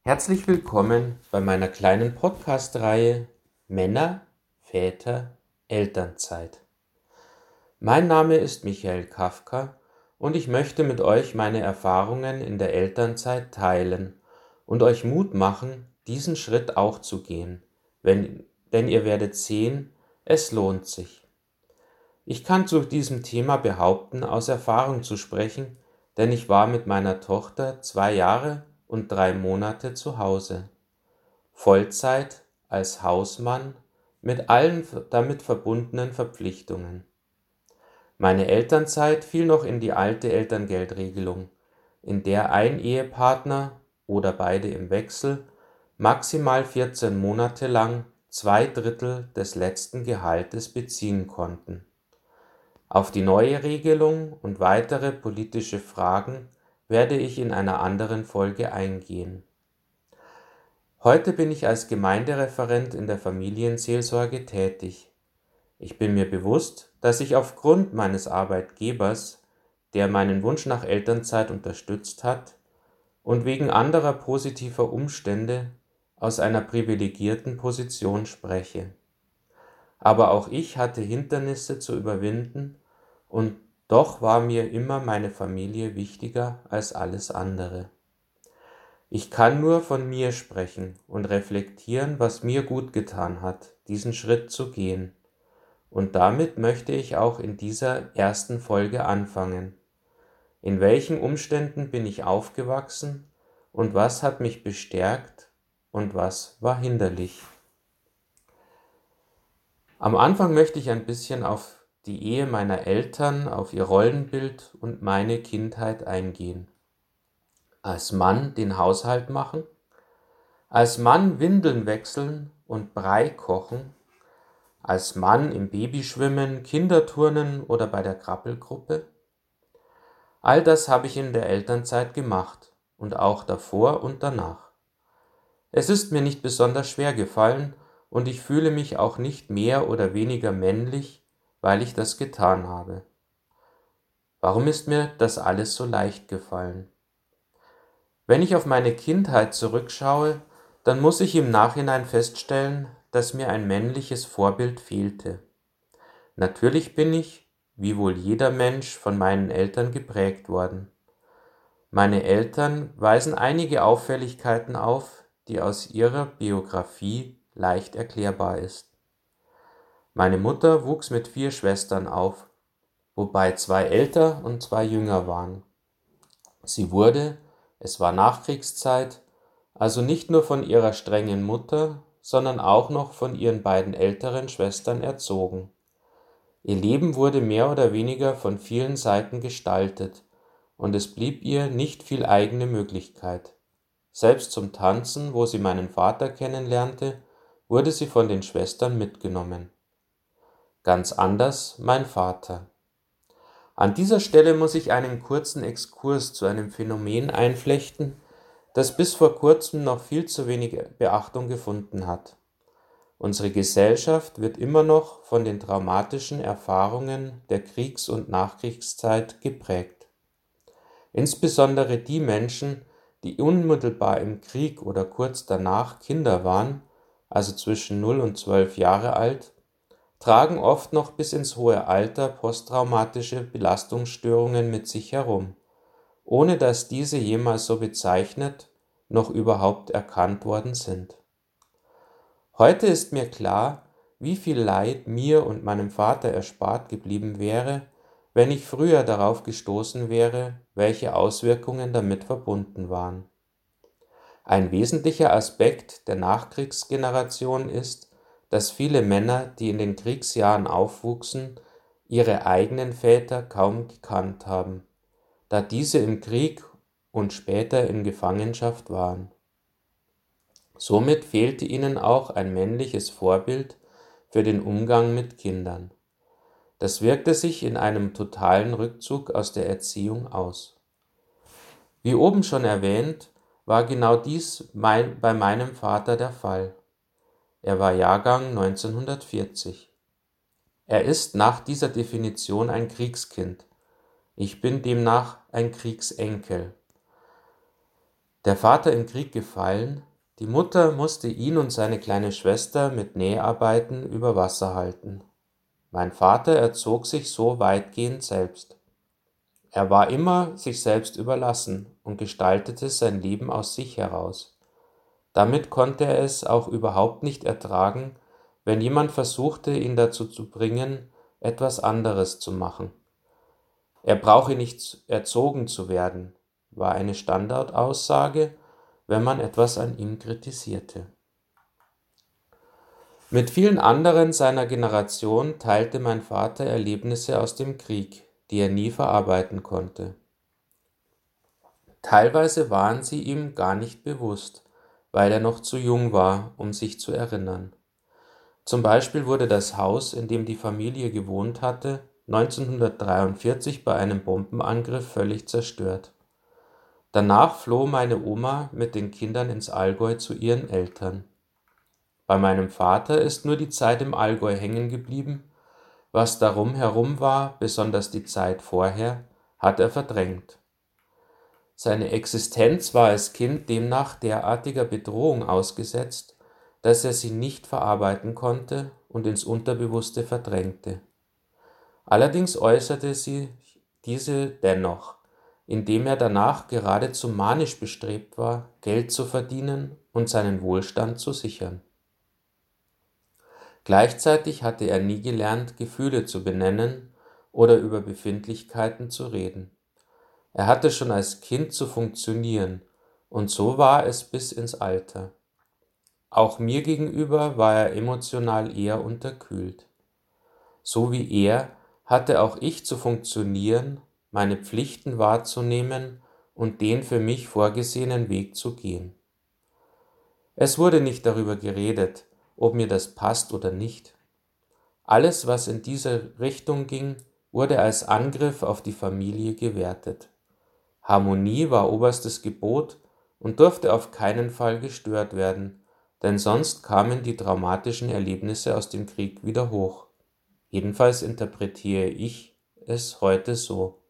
Herzlich willkommen bei meiner kleinen Podcast-Reihe Männer, Väter, Elternzeit. Mein Name ist Michael Kafka und ich möchte mit euch meine Erfahrungen in der Elternzeit teilen und euch Mut machen, diesen Schritt auch zu gehen, denn ihr werdet sehen, es lohnt sich. Ich kann zu diesem Thema behaupten, aus Erfahrung zu sprechen, denn ich war mit meiner Tochter 2 Jahre und 3 Monate zu Hause. Vollzeit als Hausmann mit allen damit verbundenen Verpflichtungen. Meine Elternzeit fiel noch in die alte Elterngeldregelung, in der ein Ehepartner oder beide im Wechsel maximal 14 Monate lang 2/3 des letzten Gehaltes beziehen konnten. Auf die neue Regelung und weitere politische Fragen werde ich in einer anderen Folge eingehen. Heute bin ich als Gemeindereferent in der Familienseelsorge tätig. Ich bin mir bewusst, dass ich aufgrund meines Arbeitgebers, der meinen Wunsch nach Elternzeit unterstützt hat, und wegen anderer positiver Umstände aus einer privilegierten Position spreche. Aber auch ich hatte Hindernisse zu überwinden und doch war mir immer meine Familie wichtiger als alles andere. Ich kann nur von mir sprechen und reflektieren, was mir gut getan hat, diesen Schritt zu gehen. Und damit möchte ich auch in dieser ersten Folge anfangen. In welchen Umständen bin ich aufgewachsen und was hat mich bestärkt und was war hinderlich? Am Anfang möchte ich ein bisschen auf die Ehe meiner Eltern, auf ihr Rollenbild und meine Kindheit eingehen. Als Mann den Haushalt machen, als Mann Windeln wechseln und Brei kochen, als Mann im Babyschwimmen, Kinderturnen oder bei der Krabbelgruppe. All das habe ich in der Elternzeit gemacht und auch davor und danach. Es ist mir nicht besonders schwer gefallen und ich fühle mich auch nicht mehr oder weniger männlich, weil ich das getan habe. Warum ist mir das alles so leicht gefallen? Wenn ich auf meine Kindheit zurückschaue, dann muss ich im Nachhinein feststellen, dass mir ein männliches Vorbild fehlte. Natürlich bin ich, wie wohl jeder Mensch, von meinen Eltern geprägt worden. Meine Eltern weisen einige Auffälligkeiten auf, die aus ihrer Biografie leicht erklärbar ist. Meine Mutter wuchs mit 4 Schwestern auf, wobei 2 älter und 2 jünger waren. Sie wurde, es war Nachkriegszeit, also nicht nur von ihrer strengen Mutter, sondern auch noch von ihren beiden älteren Schwestern erzogen. Ihr Leben wurde mehr oder weniger von vielen Seiten gestaltet und es blieb ihr nicht viel eigene Möglichkeit. Selbst zum Tanzen, wo sie meinen Vater kennenlernte, wurde sie von den Schwestern mitgenommen. Ganz anders mein Vater. An dieser Stelle muss ich einen kurzen Exkurs zu einem Phänomen einflechten, das bis vor kurzem noch viel zu wenig Beachtung gefunden hat. Unsere Gesellschaft wird immer noch von den traumatischen Erfahrungen der Kriegs- und Nachkriegszeit geprägt. Insbesondere die Menschen, die unmittelbar im Krieg oder kurz danach Kinder waren, also zwischen 0 und 12 Jahre alt, tragen oft noch bis ins hohe Alter posttraumatische Belastungsstörungen mit sich herum, ohne dass diese jemals so bezeichnet noch überhaupt erkannt worden sind. Heute ist mir klar, wie viel Leid mir und meinem Vater erspart geblieben wäre, wenn ich früher darauf gestoßen wäre, welche Auswirkungen damit verbunden waren. Ein wesentlicher Aspekt der Nachkriegsgeneration ist, dass viele Männer, die in den Kriegsjahren aufwuchsen, ihre eigenen Väter kaum gekannt haben, da diese im Krieg und später in Gefangenschaft waren. Somit fehlte ihnen auch ein männliches Vorbild für den Umgang mit Kindern. Das wirkte sich in einem totalen Rückzug aus der Erziehung aus. Wie oben schon erwähnt, war genau dies bei meinem Vater der Fall. Er war Jahrgang 1940. Er ist nach dieser Definition ein Kriegskind. Ich bin demnach ein Kriegsenkel. Der Vater im Krieg gefallen, die Mutter musste ihn und seine kleine Schwester mit Näharbeiten über Wasser halten. Mein Vater erzog sich so weitgehend selbst. Er war immer sich selbst überlassen und gestaltete sein Leben aus sich heraus. Damit konnte er es auch überhaupt nicht ertragen, wenn jemand versuchte, ihn dazu zu bringen, etwas anderes zu machen. Er brauche nicht erzogen zu werden, war eine Standardaussage, wenn man etwas an ihm kritisierte. Mit vielen anderen seiner Generation teilte mein Vater Erlebnisse aus dem Krieg, die er nie verarbeiten konnte. Teilweise waren sie ihm gar nicht bewusst, weil er noch zu jung war, um sich zu erinnern. Zum Beispiel wurde das Haus, in dem die Familie gewohnt hatte, 1943 bei einem Bombenangriff völlig zerstört. Danach floh meine Oma mit den Kindern ins Allgäu zu ihren Eltern. Bei meinem Vater ist nur die Zeit im Allgäu hängen geblieben, was darum herum war, besonders die Zeit vorher, hat er verdrängt. Seine Existenz war als Kind demnach derartiger Bedrohung ausgesetzt, dass er sie nicht verarbeiten konnte und ins Unterbewusste verdrängte. Allerdings äußerte sie diese dennoch, indem er danach geradezu manisch bestrebt war, Geld zu verdienen und seinen Wohlstand zu sichern. Gleichzeitig hatte er nie gelernt, Gefühle zu benennen oder über Befindlichkeiten zu reden. Er hatte schon als Kind zu funktionieren, und so war es bis ins Alter. Auch mir gegenüber war er emotional eher unterkühlt. So wie er hatte auch ich zu funktionieren, meine Pflichten wahrzunehmen und den für mich vorgesehenen Weg zu gehen. Es wurde nicht darüber geredet, ob mir das passt oder nicht. Alles, was in diese Richtung ging, wurde als Angriff auf die Familie gewertet. Harmonie war oberstes Gebot und durfte auf keinen Fall gestört werden, denn sonst kamen die traumatischen Erlebnisse aus dem Krieg wieder hoch. Jedenfalls interpretiere ich es heute so.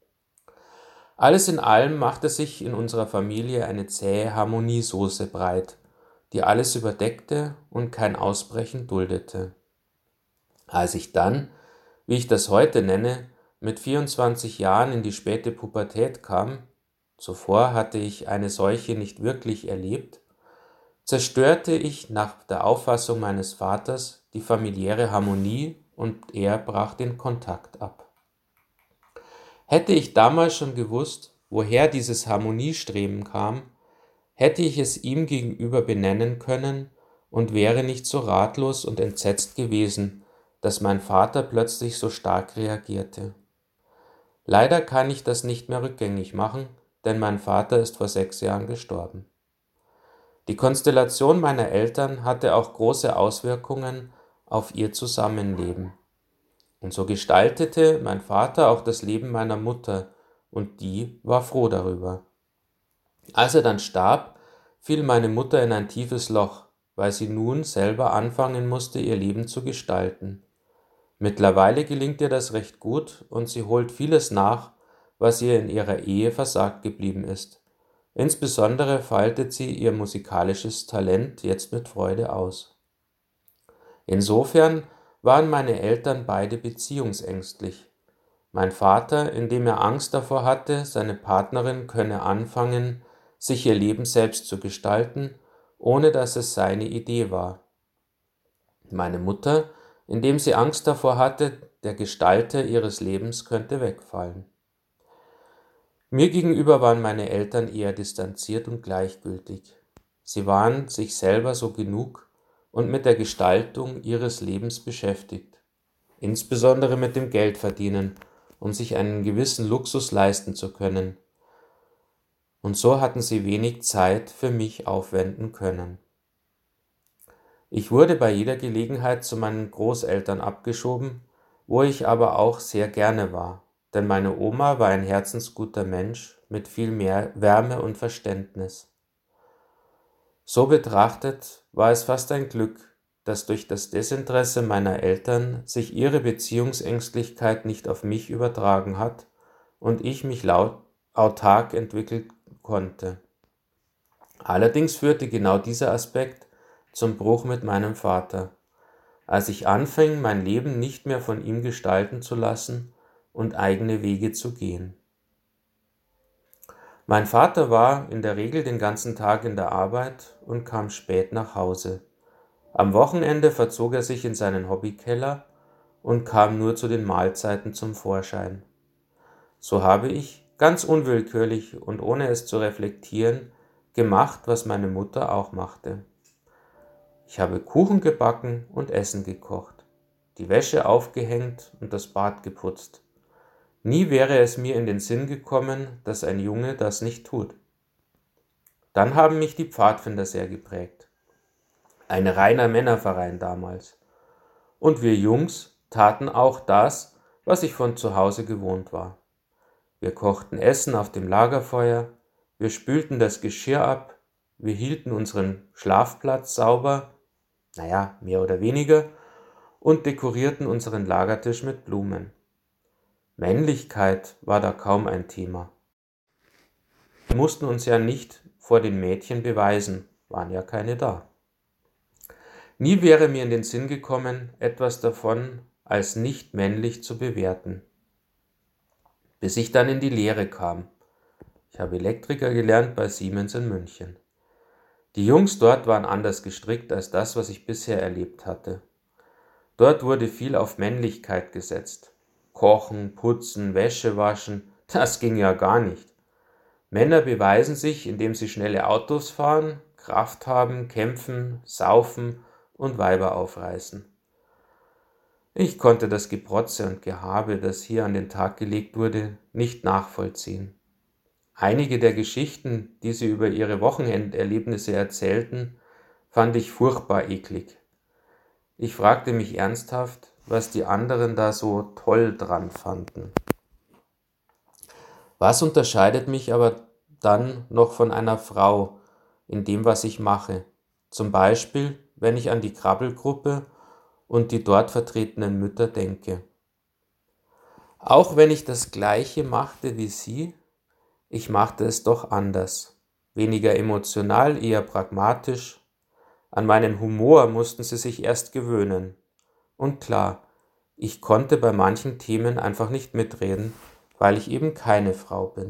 Alles in allem machte sich in unserer Familie eine zähe Harmoniesoße breit, die alles überdeckte und kein Ausbrechen duldete. Als ich dann, wie ich das heute nenne, mit 24 Jahren in die späte Pubertät kam, zuvor hatte ich eine solche nicht wirklich erlebt, zerstörte ich nach der Auffassung meines Vaters die familiäre Harmonie und er brach den Kontakt ab. Hätte ich damals schon gewusst, woher dieses Harmoniestreben kam, hätte ich es ihm gegenüber benennen können und wäre nicht so ratlos und entsetzt gewesen, dass mein Vater plötzlich so stark reagierte. Leider kann ich das nicht mehr rückgängig machen, denn mein Vater ist vor 6 Jahren gestorben. Die Konstellation meiner Eltern hatte auch große Auswirkungen auf ihr Zusammenleben. Und so gestaltete mein Vater auch das Leben meiner Mutter, und die war froh darüber. Als er dann starb, fiel meine Mutter in ein tiefes Loch, weil sie nun selber anfangen musste, ihr Leben zu gestalten. Mittlerweile gelingt ihr das recht gut und sie holt vieles nach, was ihr in ihrer Ehe versagt geblieben ist. Insbesondere faltet sie ihr musikalisches Talent jetzt mit Freude aus. Insofern waren meine Eltern beide beziehungsängstlich. Mein Vater, indem er Angst davor hatte, seine Partnerin könne anfangen, sich ihr Leben selbst zu gestalten, ohne dass es seine Idee war. Meine Mutter, indem sie Angst davor hatte, der Gestalter ihres Lebens könnte wegfallen. Mir gegenüber waren meine Eltern eher distanziert und gleichgültig. Sie waren sich selber so genug und mit der Gestaltung ihres Lebens beschäftigt, insbesondere mit dem Geldverdienen, um sich einen gewissen Luxus leisten zu können. Und so hatten sie wenig Zeit für mich aufwenden können. Ich wurde bei jeder Gelegenheit zu meinen Großeltern abgeschoben, wo ich aber auch sehr gerne war, denn meine Oma war ein herzensguter Mensch mit viel mehr Wärme und Verständnis. So betrachtet war es fast ein Glück, dass durch das Desinteresse meiner Eltern sich ihre Beziehungsängstlichkeit nicht auf mich übertragen hat und ich mich autark entwickeln konnte. Allerdings führte genau dieser Aspekt zum Bruch mit meinem Vater, als ich anfing, mein Leben nicht mehr von ihm gestalten zu lassen und eigene Wege zu gehen. Mein Vater war in der Regel den ganzen Tag in der Arbeit und kam spät nach Hause. Am Wochenende verzog er sich in seinen Hobbykeller und kam nur zu den Mahlzeiten zum Vorschein. So habe ich, ganz unwillkürlich und ohne es zu reflektieren, gemacht, was meine Mutter auch machte. Ich habe Kuchen gebacken und Essen gekocht, die Wäsche aufgehängt und das Bad geputzt. Nie wäre es mir in den Sinn gekommen, dass ein Junge das nicht tut. Dann haben mich die Pfadfinder sehr geprägt. Ein reiner Männerverein damals. Und wir Jungs taten auch das, was ich von zu Hause gewohnt war. Wir kochten Essen auf dem Lagerfeuer, wir spülten das Geschirr ab, wir hielten unseren Schlafplatz sauber, mehr oder weniger, und dekorierten unseren Lagertisch mit Blumen. Männlichkeit war da kaum ein Thema. Wir mussten uns ja nicht vor den Mädchen beweisen, waren ja keine da. Nie wäre mir in den Sinn gekommen, etwas davon als nicht männlich zu bewerten. Bis ich dann in die Lehre kam. Ich habe Elektriker gelernt bei Siemens in München. Die Jungs dort waren anders gestrickt als das, was ich bisher erlebt hatte. Dort wurde viel auf Männlichkeit gesetzt. Kochen, putzen, Wäsche waschen, das ging ja gar nicht. Männer beweisen sich, indem sie schnelle Autos fahren, Kraft haben, kämpfen, saufen und Weiber aufreißen. Ich konnte das Geprotze und Gehabe, das hier an den Tag gelegt wurde, nicht nachvollziehen. Einige der Geschichten, die sie über ihre Wochenenderlebnisse erzählten, fand ich furchtbar eklig. Ich fragte mich ernsthaft, was die anderen da so toll dran fanden. Was unterscheidet mich aber dann noch von einer Frau in dem, was ich mache? Zum Beispiel, wenn ich an die Krabbelgruppe und die dort vertretenen Mütter denke. Auch wenn ich das Gleiche machte wie sie, ich machte es doch anders. Weniger emotional, eher pragmatisch. An meinen Humor mussten sie sich erst gewöhnen. Und klar, ich konnte bei manchen Themen einfach nicht mitreden, weil ich eben keine Frau bin.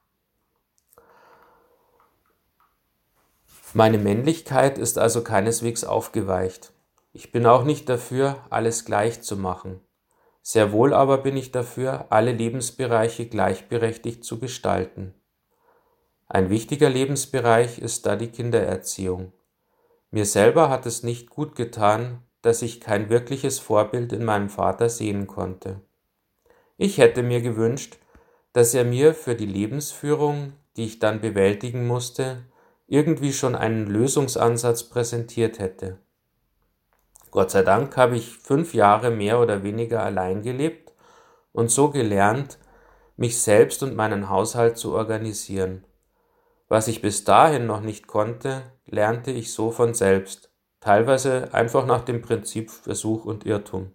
Meine Männlichkeit ist also keineswegs aufgeweicht. Ich bin auch nicht dafür, alles gleich zu machen. Sehr wohl aber bin ich dafür, alle Lebensbereiche gleichberechtigt zu gestalten. Ein wichtiger Lebensbereich ist da die Kindererziehung. Mir selber hat es nicht gut getan, dass ich kein wirkliches Vorbild in meinem Vater sehen konnte. Ich hätte mir gewünscht, dass er mir für die Lebensführung, die ich dann bewältigen musste, irgendwie schon einen Lösungsansatz präsentiert hätte. Gott sei Dank habe ich 5 Jahre mehr oder weniger allein gelebt und so gelernt, mich selbst und meinen Haushalt zu organisieren. Was ich bis dahin noch nicht konnte, lernte ich so von selbst, teilweise einfach nach dem Prinzip Versuch und Irrtum.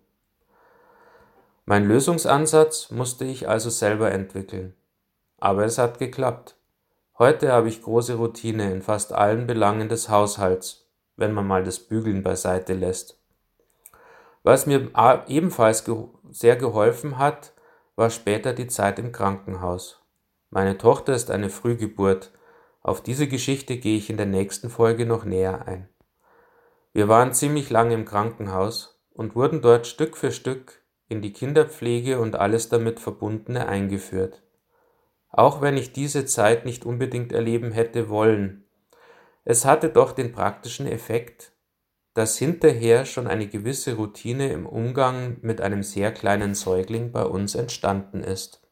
Mein Lösungsansatz musste ich also selber entwickeln. Aber es hat geklappt. Heute habe ich große Routine in fast allen Belangen des Haushalts, wenn man mal das Bügeln beiseite lässt. Was mir ebenfalls sehr geholfen hat, war später die Zeit im Krankenhaus. Meine Tochter ist eine Frühgeburt. Auf diese Geschichte gehe ich in der nächsten Folge noch näher ein. Wir waren ziemlich lange im Krankenhaus und wurden dort Stück für Stück in die Kinderpflege und alles damit Verbundene eingeführt. Auch wenn ich diese Zeit nicht unbedingt erleben hätte wollen. Es hatte doch den praktischen Effekt, dass hinterher schon eine gewisse Routine im Umgang mit einem sehr kleinen Säugling bei uns entstanden ist.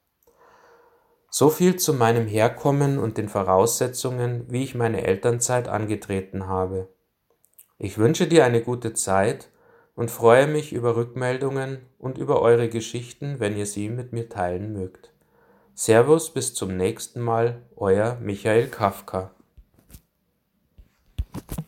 So viel zu meinem Herkommen und den Voraussetzungen, wie ich meine Elternzeit angetreten habe. Ich wünsche dir eine gute Zeit und freue mich über Rückmeldungen und über eure Geschichten, wenn ihr sie mit mir teilen mögt. Servus, bis zum nächsten Mal, euer Michael Kafka.